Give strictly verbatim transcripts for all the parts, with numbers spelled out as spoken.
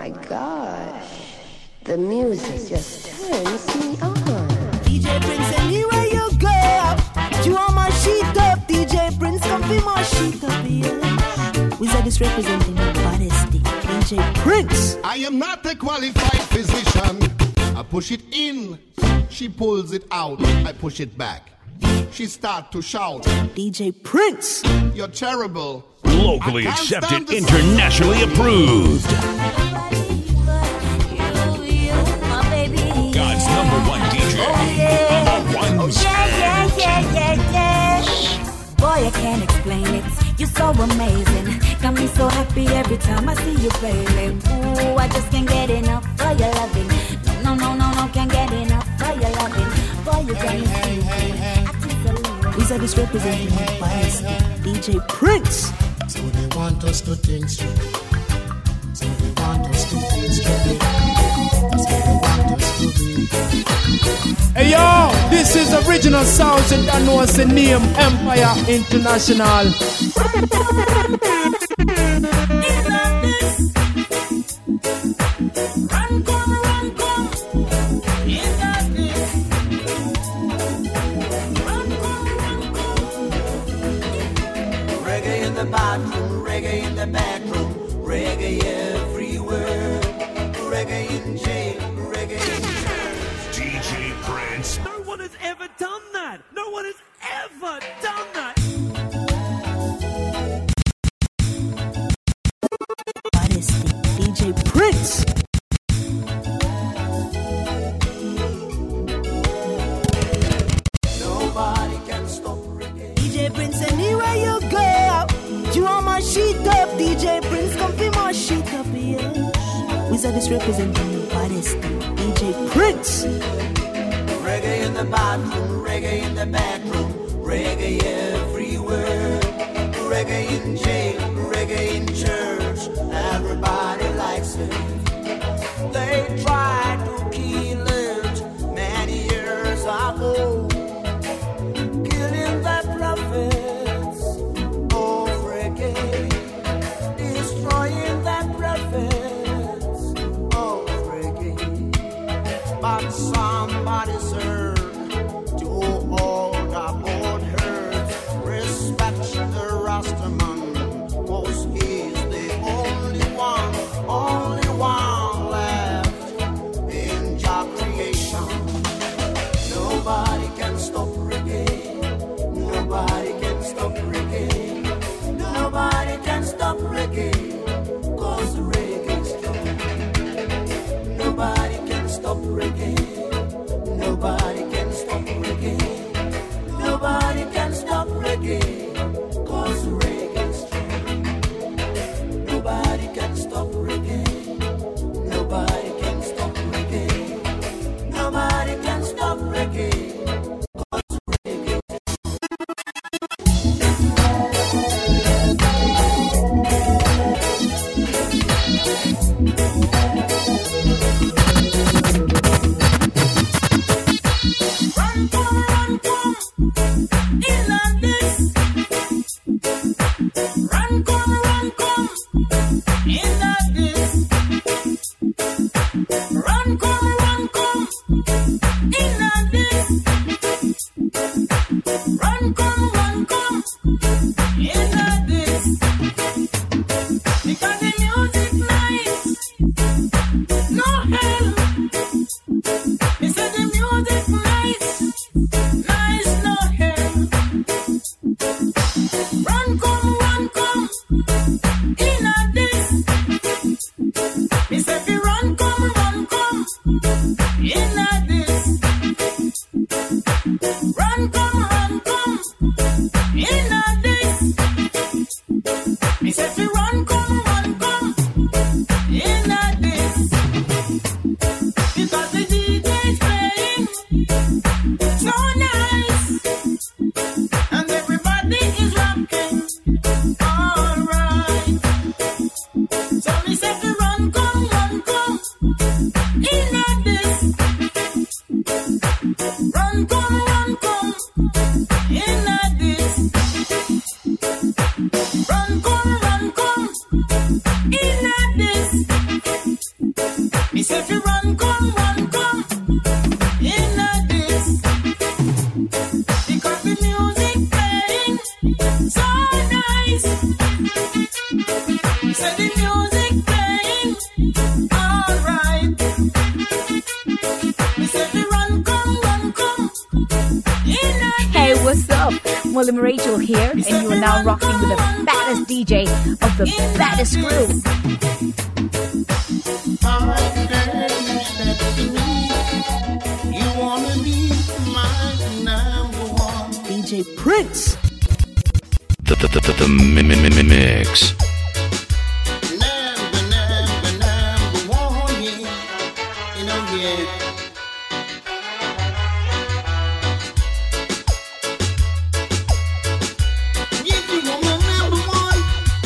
my gosh, the music just turns me on. D J Prince, anywhere you go, you want my sheet up. D J Prince, come be my sheet up, yeah. Wizard is representing the baddest thing. D J Prince. I am not a qualified physician. I push it in, she pulls it out. I push it back. She start to shout. D J Prince. You're terrible. Locally accepted, internationally approved. God's number one D J. Oh, yeah. Number one. Oh, yeah, yeah, yeah, yeah, yeah. Boy, I can't explain it. You're so amazing. Got me so happy every time I see you, baby. Ooh, I just can't get enough for your loving. No, no, no, no, can't get enough for your loving. Boy, you got me singing. Wizard is representing the baddest thing. D J Prince. So they want us to think straight. So they want us to think straight. That's what they want us to be. Hey yo, this is original sounds and I know it's the name Empire International. Run, come, run, come. You got this. Run, come, run, come. Reggae in the bathroom, reggae in the bedroom, reggae everywhere. Reggae in jail, reggae in church. D J Prince. No one has ever done that. No one has ever done that. Baddest thing. D J Prince. Nobody can stop reggae. D J Prince, anywhere you go, you want my sheet up. D J Prince, come be my sheet up, yeah. Wizard is representing the baddest thing. D J Prince. Reggae in the bathroom, reggae in the bedroom, reggae everywhere. Reggae in jail, reggae in church, everybody likes it. They tried to kill it many years ago, killing the prophets of reggae, destroying the prophets of reggae. But somebody served to all the old herds, respect the Rastaman, 'cause he's the only one, only one left in Jah creation. Nobody can stop reggae. Nobody can stop reggae. Nobody can stop reggae. 'Cause reggae's true. Nobody can stop reggae. Nobody can stop reggae. Nobody can stop reggae. 'Cause reggae's true. Nobody can stop reggae. Nobody can stop reggae. Nobody can stop reggae. Run, come, run, come. In on this. Run, come, run, come. In on this. Run, come, run, come. In on this. Run, come, run, come. In on this. Because the music nice. No hell. He said the music nice. Nice, no hell. Run, come, run, come. In on this. He said we run, come, run, come. In on this. Run, come, run, come. In on this. He said we run, come, run, come. In on this. Because the D J's playing so nice, and everybody is rocking. Alright. So me say to run, come, run, come. In on this. Run, come, run, come. In on this. Run, come, run, come. In on this. William Rachel here, and you are now rocking with the baddest D J of the baddest crew. You wanna be my number one. D J Prince. The, the, the, the, the mi- mi- mi- mix. Number, number, number one, yeah. You know, yeah. If you want my number one,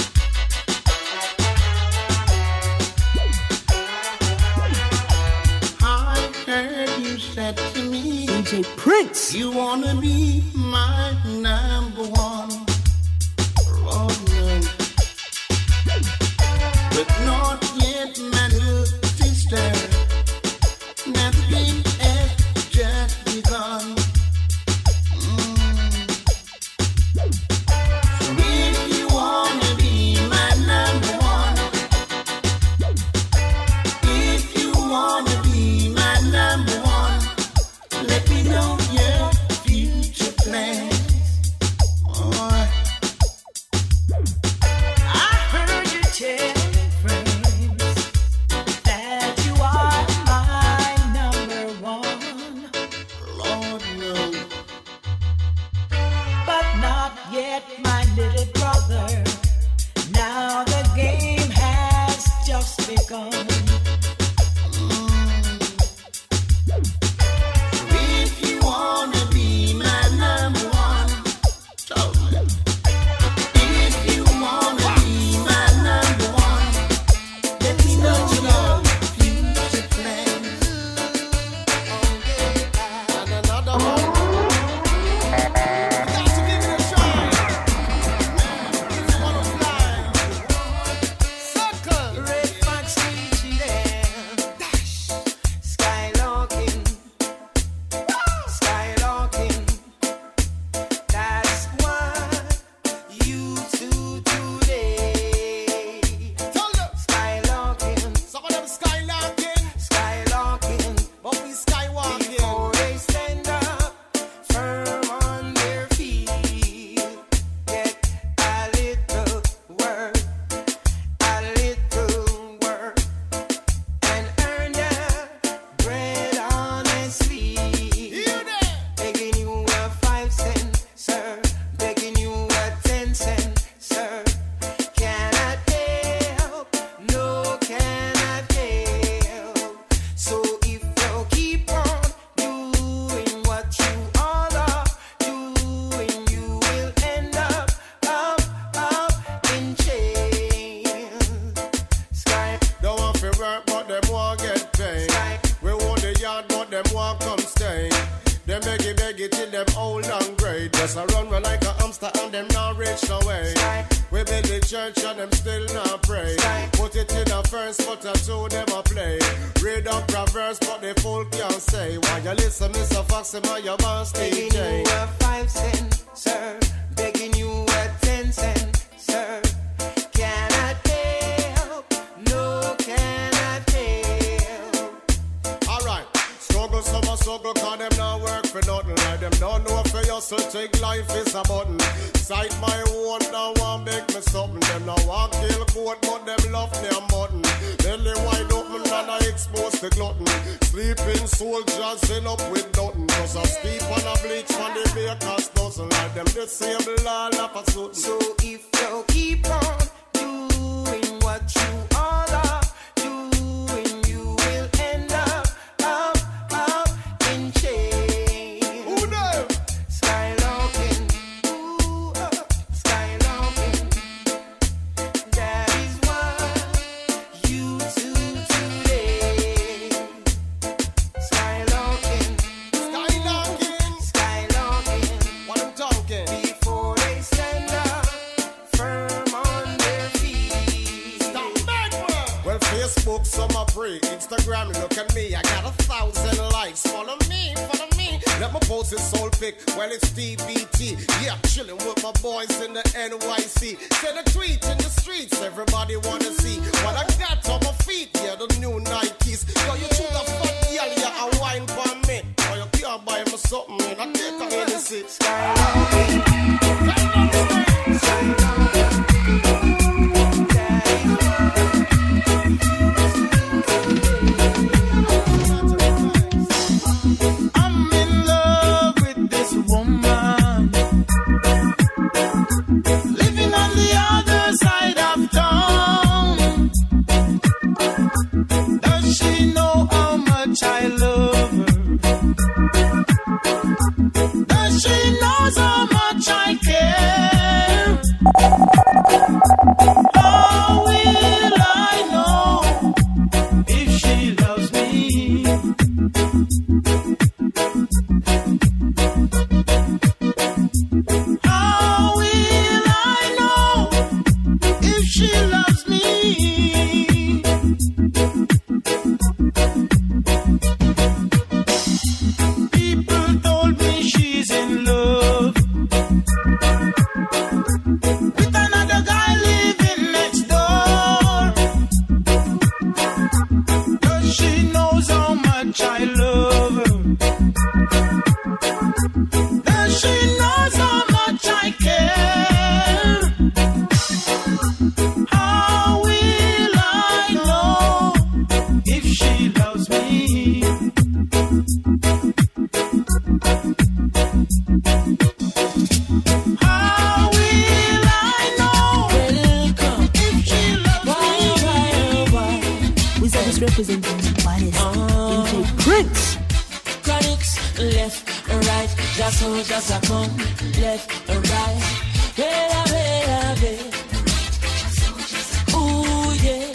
I heard you said to me, D J Prince. you wanna be my number one. Oh no, but not yet, my little sister. Nothing has just begun. Mm. So if you wanna be my number one, if you wanna be my number one, let me know your future plans. Oh, I heard you telling friends that you are my number one, Lord knows. but not yet my little brother. Now the game has just begun. If you wanna be my number one, tell me. If you wanna be my number one, let me know your future plans. And another one. You got to give it a try. Man, if you wanna fly, circle. Red Fox reaching there, dash, skylarking, skylarking. That's what you do today. Tell them. Skylarking, Some of them skylarking, skylarking. but we skywalking. Before they stand up, firm on their feet, get a little work, a little work, and earn their bread honestly. You there? Begging you a five cent, sir. Begging you a ten cent, sir. Cannot help, no cannot help. So if you keep on doing what you all are doing, you will end up, up, up in jail. Sky, Don't want to work, but them want get paid. sky, We want the yard, but them want come stay. Them beg it, beg it till them old and great. Just a run run like a hamster and them not reach no way. sky, We build the church and them still not pray. Put it in a verse, but a two them a play. Read up Proverbs, but the fool can't say. Why you listen, Mister Foxy, my your boss D begging J. you a five cent, sir. Begging you a ten cent, sir. Cannot help, no cannot help. Alright, struggle, summer struggle, cause them not work for nothing. Like them don't know for you, so take life is a button. Sight my own, now want make me something. Them now want kill goat, but them love their mutton. Belly wide open and I expose the glutton. Sleeping soldiers in up with nothing. Just a steep and a bleach from the baker's dozen. Like them disable all of a sudden. So if you keep on doing what you all are doing, you will end up, up, up in jail. Who know? Skylarking, ooh, uh, skylarking. That is what you do today. Skylarking, Skylarking. skylarking. What I'm talking? Before they stand up, firm on their feet. Stop back, man. Well, Facebook, some are free. Instagram, look at me. I got a thousand likes. Follow me, follow me. Let me post this soul pic. Well, it's D B T. Yeah, chilling with my boys in the N Y C. Send a tweet in the streets. Everybody wanna see what I got on my feet. Yeah, the new Nikes. Yo, you should have fun, yeah, yeah, a wine for me. Or you can't buy me something, and I take a Hennessy. Skylarking, representing the baddest uh, D J Prince. Chronics, left and right, just how just a come, left and right. Bella, bella, bella. Ooh, yeah.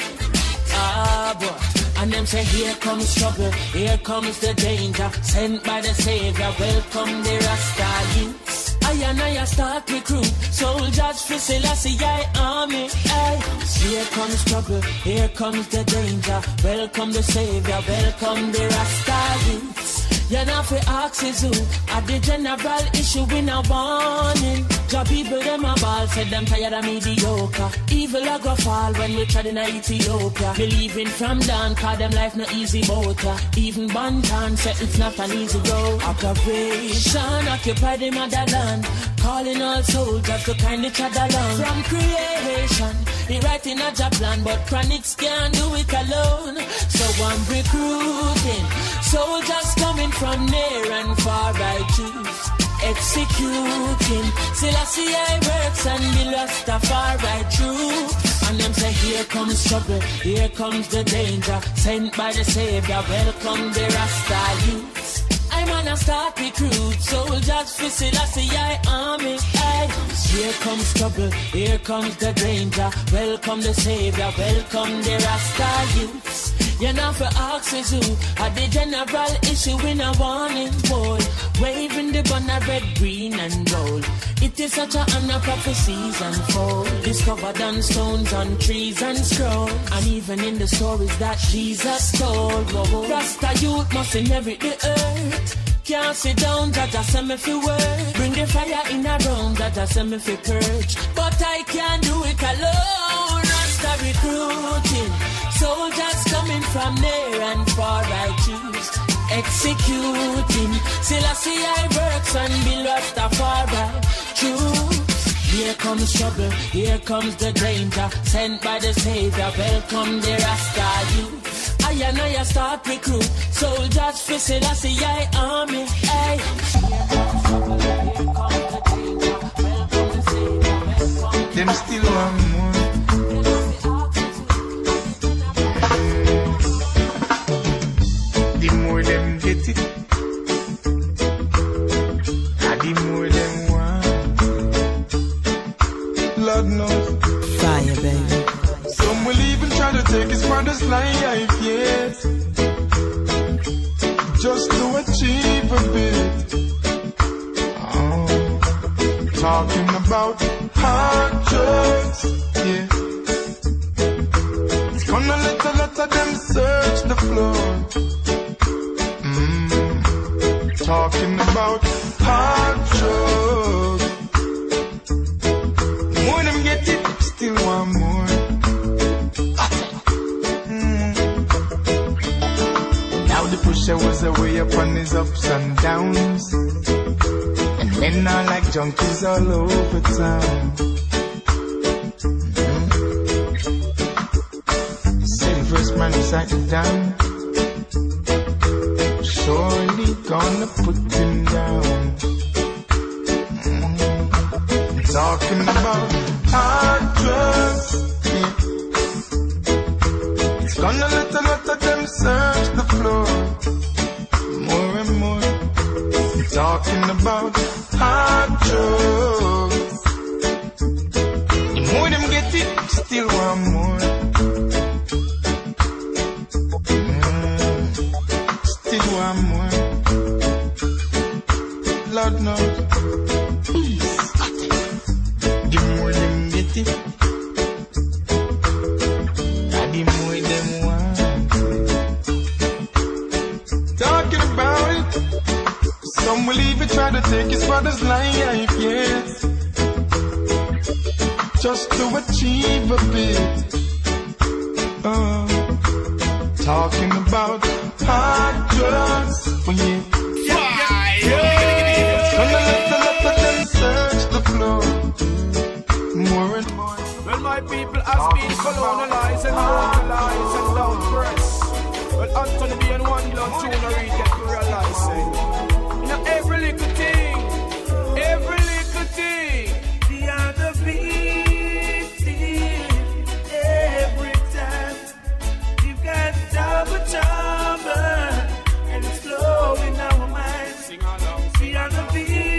Ah, boy. And them say, here comes trouble, here comes the danger. Sent by the Savior, welcome the Rasta youths. I and I start recruit soldiers for Selassie I army. Aye. Here comes trouble, here comes the danger. Welcome the Savior, welcome the Rasta youths. You're not for axes who at the general issue in a warning. Job people them a ball, said them tired of mediocre. Evil a go fall when we tried in Ethiopia. Believing from down, call them life no easy motor. Even Bantan said it's not an easy road. Operation occupy the motherland. Calling all soldiers to kind each other along. From creation, he writing a job plan, but Chronics can't do it alone. So I'm recruiting soldiers coming from near and far. I choose executing Selassie I works and the Rastafari true. And them say here comes trouble, here comes the danger. Sent by the Savior, welcome the Rasta youths. I'm gonna start recruit soldiers for Selassie I army. Aye. Here comes trouble, here comes the danger. Welcome the Savior, welcome the Rasta youths. You're not for axes who are the general issue in a warning, boy. Waving the banner red, green and gold. It is such a honor prophecies unfold. Discovered on stones, on trees and scrolls. And even in the stories that Jesus told. Whoa, Rasta youth must inherit the earth. Can't sit down, Jaja send me fi work. Bring the fire in a room, Jaja send me fi purge. But I can't do it alone. Rasta recruiting soldiers coming from near and far. I choose executing Selassie I works and be Rastafari true. Here comes trouble, here comes the danger. Sent by the Savior, welcome the Rasta youth. I and I start recruit soldiers for Selassie I army. Hey. Here comes the danger, welcome the Savior, welcome. Them still want more. The more them get it, and the more them want. Lord knows. Fire, baby. Some will even try to take his father's life, yes, just to achieve a bit. Oh, talking about hard drugs, yeah. It's gonna let a lot of them search the floor. Mm, talking about hard drugs. More them get it, still want more. The pusher was away upon his ups and downs, and men are like junkies all over town. Mm-hmm. Say the first man recite it down, surely gonna put him down. Mm-hmm. Talking about hard drugs, yeah. It's gonna let a lot of them search the floor. More and more, talking about hard drugs. The more them get it, still want more. Mm, still want more. Lord knows. The more them get it, and the more them want. Talking about it, some will even try to take his father's life, yes, just to achieve a bit. Oh, talking about hard drugs, oh yeah. Gonna let a lot of them search the floor. More and more. When my people have been colonized and brutalized and down pressed. Well, Anthony B and One Blood Tune read get to realize it. You know, every little thing, every little thing, the other beating every time. You've got to stop chamber, and it's flowing our minds. Sing along. We are the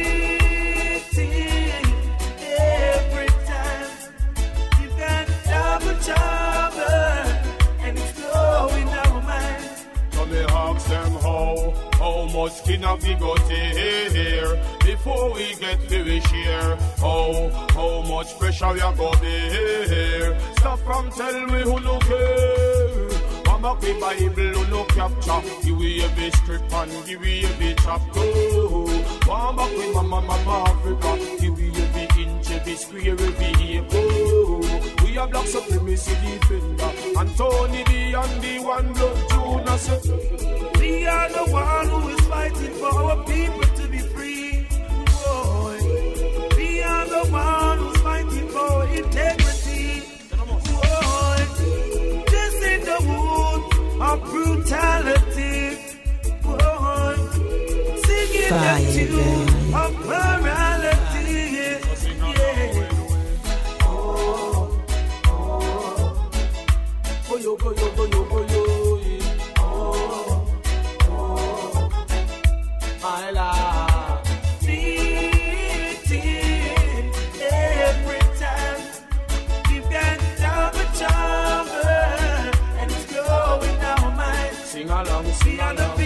victim every time. You've got double chamber, and it's flowing our minds. So me ask them how, how much skin have we got here before we get to the share? How, how much pressure we are got there? Stop from tell me who no care. Mama the Bible who no capture. Give we every script and give we every chapter. Mama we mama mama Africa. Give we every inch, every square, every acre. We are black supremacy defender. And Tony B and the one blood Jonas. We are the one who is fighting for our people to be free. Boy. We are the one who's fighting for integrity. Boy. This is the wood of brutality. Boy. Singing the tune of morality. Yeah. Oh, oh. Oh, yo, go, yo, go, yo, go, yo. My love, beating every time. We've got double chamber, and it's glowing our minds. Sing along, We sing are the along.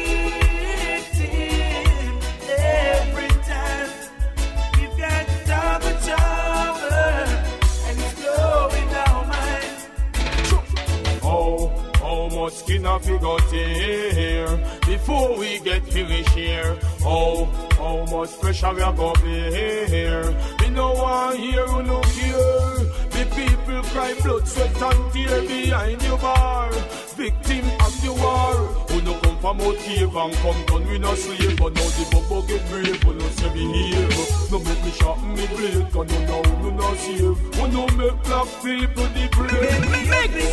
victim every time. We've got double chamber, and it's glowing our minds. Oh, how much skin have we got here before we get to the share? Oh, how much pressure we are got here? We no one here who no care. The people cry blood, sweat and tear behind your bar. Victim of the war. Who no come from out cave and come down we no slave. But now the bubble get brave, who no say behave. No make me sharpen me blade, cause no now no no save. Who no make black people the brave. Make me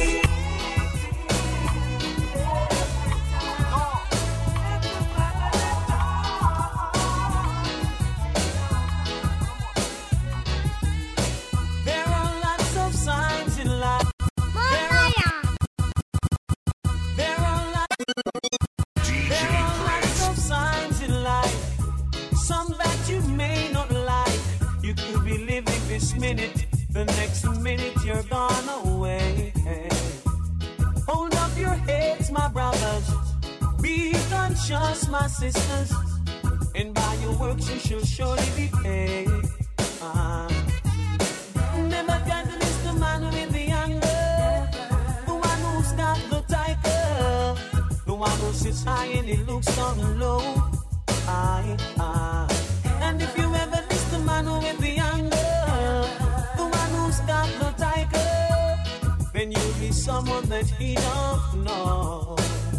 There are lots of signs in life. There are lots, there are lots of signs in life. Some that you may not like. You could be living this minute, the next minute you're gone away. Hold up your heads, my brothers. Be conscious, my sisters. And by your works you shall surely be paid. Uh, Never can miss the man with the anger, the one who's got the tiger, the one who sits high and he looks down low. I, I. And if you ever miss the man with the anger, the one who's got the tiger, then you'll be someone that he don't know.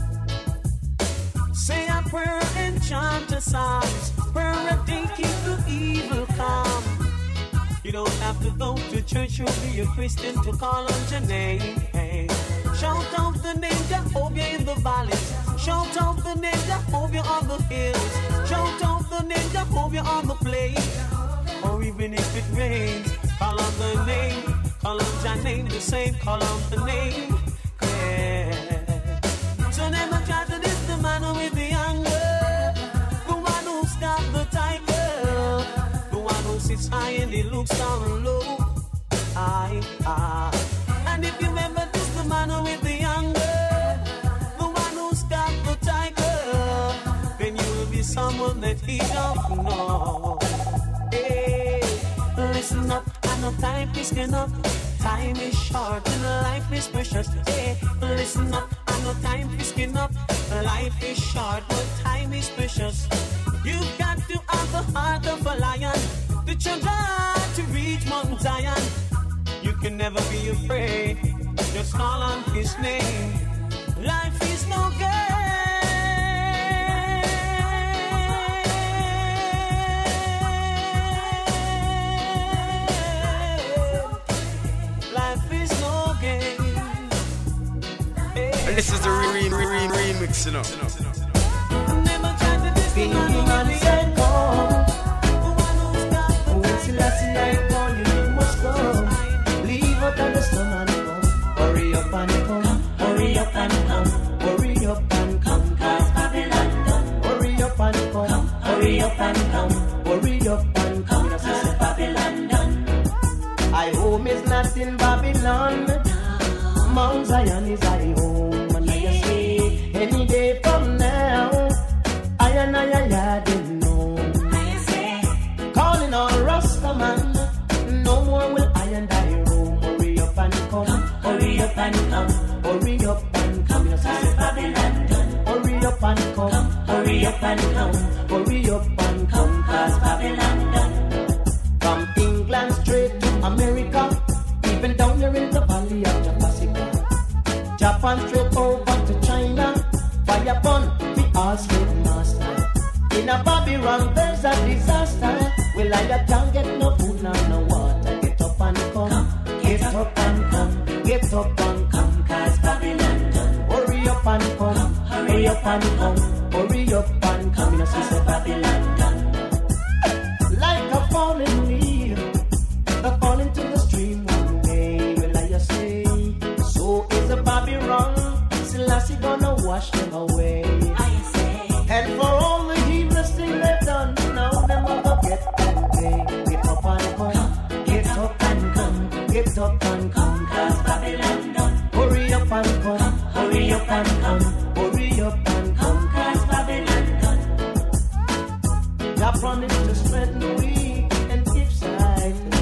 Say a prayer and chant a psalms, prayer a day keep the evil calm. You don't have to go to church or be a Christian to call on your name. Hey. Shout out the name Jehovah in the valleys. Shout out the name Jehovah on the hills. Shout out the name Jehovah on the plain. Or even if it rains, call on the name. Call on your name the same. Call on the name. Yeah. So never try to diss the man with the anger, the one who's got the tiger, the one who sits high and he looks down low. I, I. And if you remember this, the man with the anger, the one who's got the tiger, then you will be someone that he don't know. Hey, listen up, I know time is enough. Time is short and life is precious. Hey, listen up, I know time is enough. Life is short, but time is precious. You've got to have the heart of a lion, the children to reach Mount Zion. You can never be afraid, just call on his name. Life is no game. Life is no game. Hey. And this is the re- re- re- remix, you know. Never try to diss the man who got the echo. The one who's got the When Selassie night come, you must come. Leave out of the sun and come. Hurry up and come. Hurry up and come. Hurry know, say Babylon done. Hurry up and come, come. Hurry up and come, hurry up and come, cause Babylon done. From England straight to America, even down here in the valley of the Pacific. Japan straight over to China, fire burn, the all straight master. In a Babylon there's a disaster. Well, I can't get no food nor no water. Get up and come, come. Get, get up and come, get up and come, cause Babylon done. Hurry up and come, come. Hurry up and come, hurry up and come. You know, see, Babylon done. Like a falling leaf, the fall into the stream one day. Well, I say, so is a Babylon. Selassie gonna wash them away. I say, and for all the heedless things they've done, now them never get that day. Get up and come, get up and come, get up and come, cause Babylon done. Hurry up and come, hurry up and come, hurry up and come, cause Babylon done. God promised to strengthen the weak and give sight to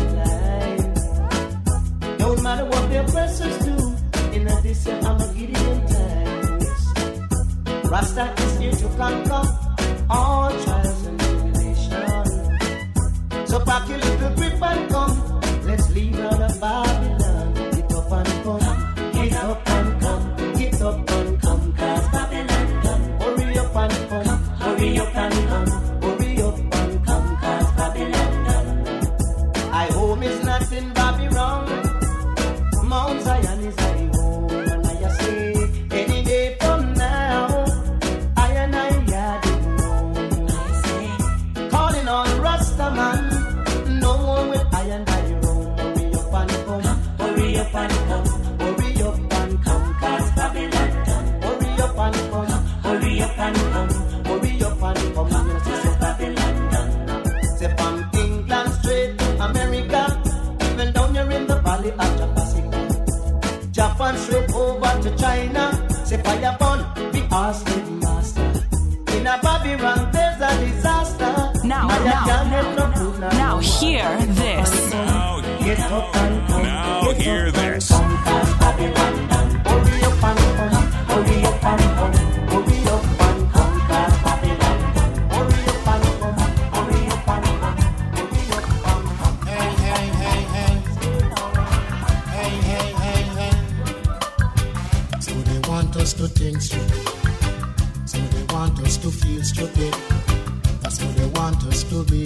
the blind. Don't matter what their oppressors do, in a distant Armageddon time. Yes. Rasta is here to conquer all trials and tribulation. So pack your little grip and come, let's leave out of Babylon. Get up and come, get up and come, get up and come, cause Babylon done. Hurry up and come, hurry up and come, hurry up and come, cause Babylon done. I home is not in Babylon, Mount Zion is I home, and I say, any day from now, I and I had it known. I say, calling on Rastaman, no more will I and I roam. Hurry up and come, hurry up and come, hurry up and come, cause Babylon done. Hurry up and come, hurry up and come, hurry up and come, you know, say Babylon done. Say from England straight to America, even down here in the valley of the Pacific. Japan straight over to China, say fire burn, the Austin master. In a Babylon there's a disaster. Now, I now, can't get no food, no now water. hear this. Get up and come, Now get hear up and this. come, cause Babylon done. Hurry up and come, hurry up and come, hurry up and come, cause Babylon done. Hurry up and come, hurry up and come, hurry up and come. Hey, hey, hey, hey. Hey, hey, hey, hey. So they want us to think stupid. So they want us to feel stupid. That's what they want us to be.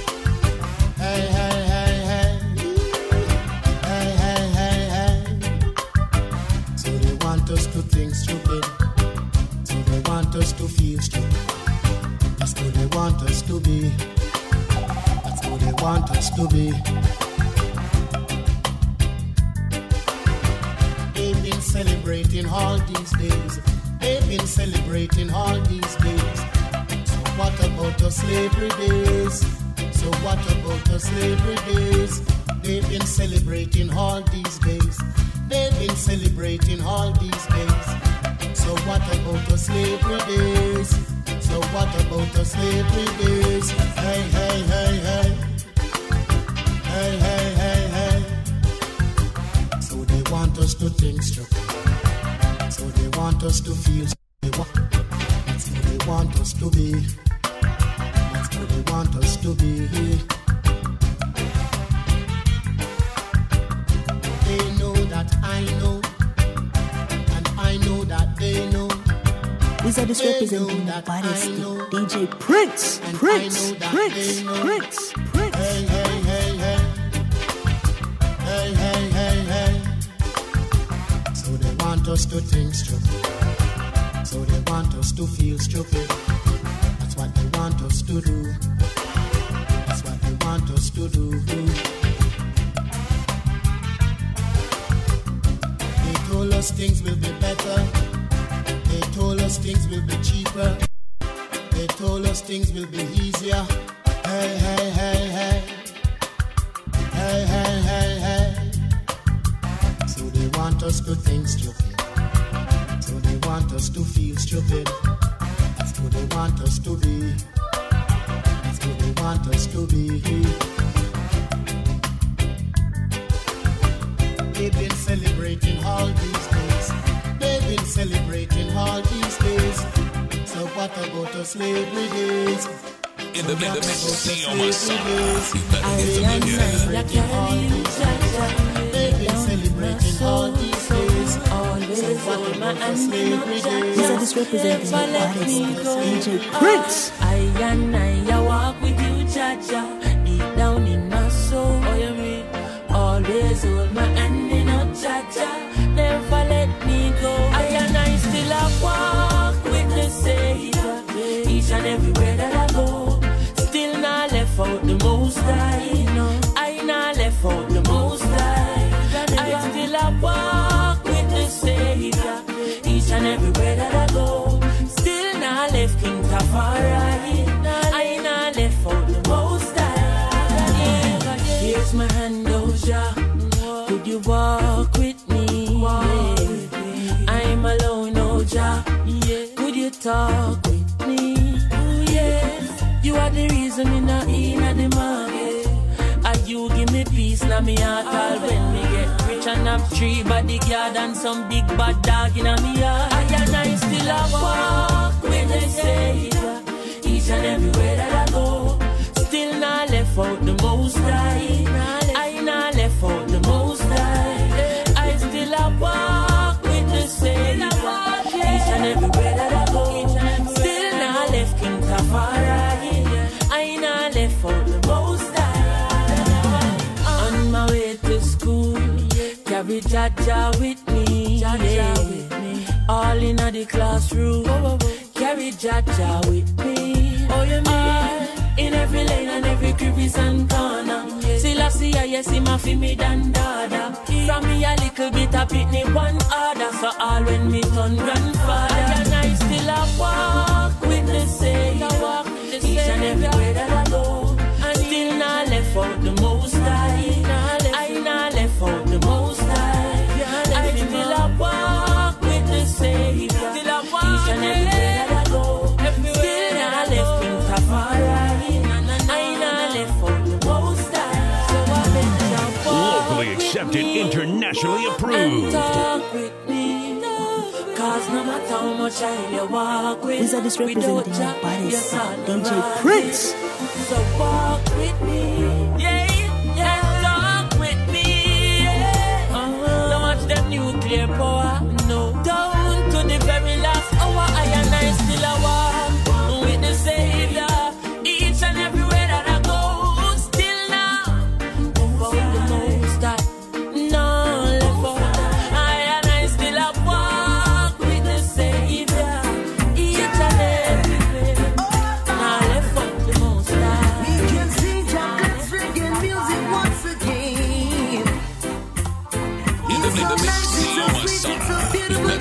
Hey, hey, hey, hey. Hey, hey, hey, hey. So they want us to think stupid. So they want us to feel stupid. That's what they want us to be. That's what they want us to be. They've been celebrating all these days. They've been celebrating all these days. So what about the slavery days? So what about the slavery days? They've been celebrating all these days. They've been celebrating all these days. So what about the slavery days? So what about the slavery days? Hey, hey, hey, hey. Hey, hey, hey, hey. So they want us to think stupid. So they want us to feel. They want, that's who they want us to be. That's who they want us to be. They know that I know, and I know that they know. Wizardess representing the baddest D J Prince, And Prince, I know that Prince, they know. Prince, Prince. Hey, hey, hey, hey. Hey, hey, hey, hey. So they want us to think stupid. So they want us to feel stupid. That's what they want us to do. That's what they want us to do. They told us things will be better. They told us things will be cheaper. They told us things will be easier. Hey, hey, hey, hey. Hey, hey, hey, hey. So they want us to think stupid. So they want us to feel stupid. That's who they want us to be. That's who they want us to be. They've been celebrating all these days. They've been celebrating celebrating all these days. So what about the slavery days? In the middle of the sea on my side. They've been celebrating all these days. So what about the slavery days? These are just representing the artist, D J Prince. I and I, I walk with you, Jaja, deep down in my soul. Oh, you mean? Always hold my hand in a Jaja, never let me go. I and I still a walk with the Savior, each and everywhere that I go. Still not left out the most high, I not left out the most high. I still a walk with the Savior, each and everywhere that I go. Still not left King Tafari, I not left out the most high. Here's my hand, oh Jah, could you walk with me? Yeah. I'm alone, oh Jah, could you talk with me? Yes, you are the reason in a in a the market. And you give me peace, now me heart all when me get rich and have three bodyguard and some big bad dog in a me heart. I and I still a walk with the Savior, each and everywhere that I go. Still not left out the most high, I not left out the most high. I still a walk with the Savior, each and everywhere that I go. Still not left King Tafari, I not left out the most high. On my way to school, carry Jaja with me, yeah. All in the classroom, carry Jaja with me. Oh, you mean? In every lane and every crevice and corner, still I see I yes, him a fi me dan dada. From me a little bit a pitney one order, so all when me turn grandfather. And I still a walk with the Savior, each and everywhere that I go. And still not left out the most high, I not left out the most high. I still a walk with the Savior, each and everywhere that I go. Still not left King Tafari. Locally accepted, internationally approved. Talk with me, cause no matter how much I you walk with, these are just representing the bodies, D J Prince. So walk with me, yeah, yeah, talk with me, yeah. Uh-huh. Don't watch them nuclear power, no. Down to the very last hour, I and I still a walk with the Savior, each and everywhere that I go. Still now, for the most high, no left out. I and I still a walk with the Savior, each and everywhere. Now left out the most high. We can sing chocolate reggae music once again. In the middle of the sea on my side.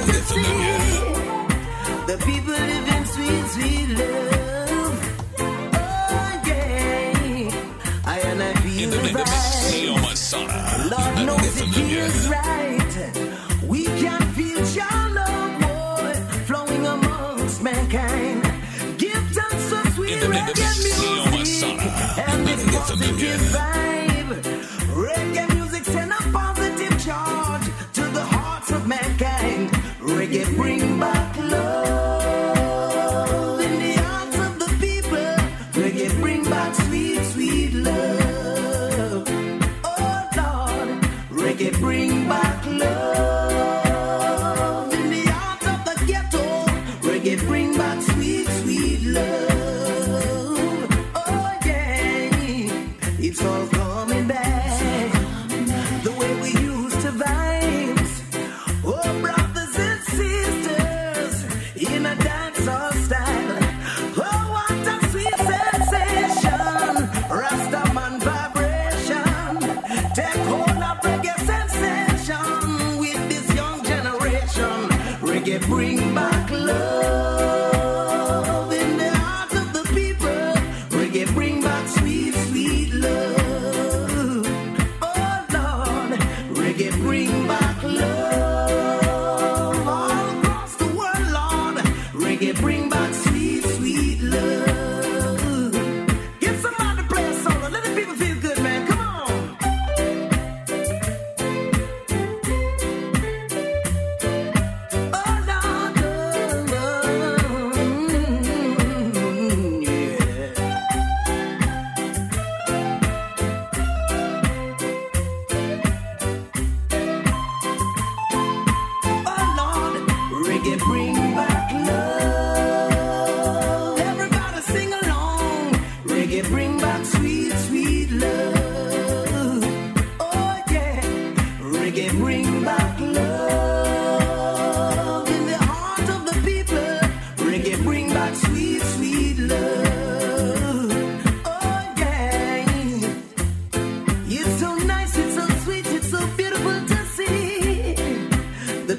The people live in sweet, sweet love. Oh yeah, I and I feel In the middle of the sea on my side. Lord knows it is right. We can feel your love, boy, flowing amongst mankind. Give thanks for sweet reggae music and this positive vibe. Reggae music send a positive charge to the hearts of mankind. Reggae bring back love in the hearts of the people. Reggae bring back sweet, sweet love. Oh Lord, reggae bring back love in the heart of the ghetto. Reggae bring back sweet, sweet love. Oh yeah, it's all coming back the way we used to vibes. Oh brothers and sisters in a dancehall style. Oh what a sweet sensation, Rastaman vibration. Take hold of reggae sensation with this young generation. Reggae bring back love.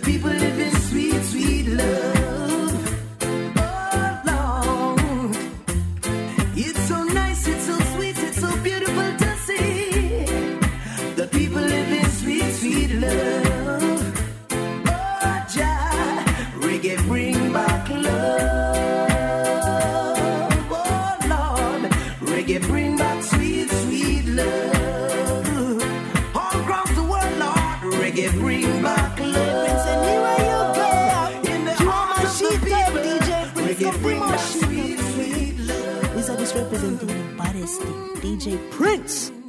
people living sweet, sweet love. Oh Lord, it's so nice, it's so sweet, it's so beautiful to see. The people living sweet, sweet love. Oh Jah, reggae bring back love. Oh Lord, reggae bring back sweet, sweet love. All across the world, Lord, reggae bring back love. Anywhere you go, in the heart of the people, reggae bring back sweet, sweet love. This is just representing the baddest thing, D J Prince.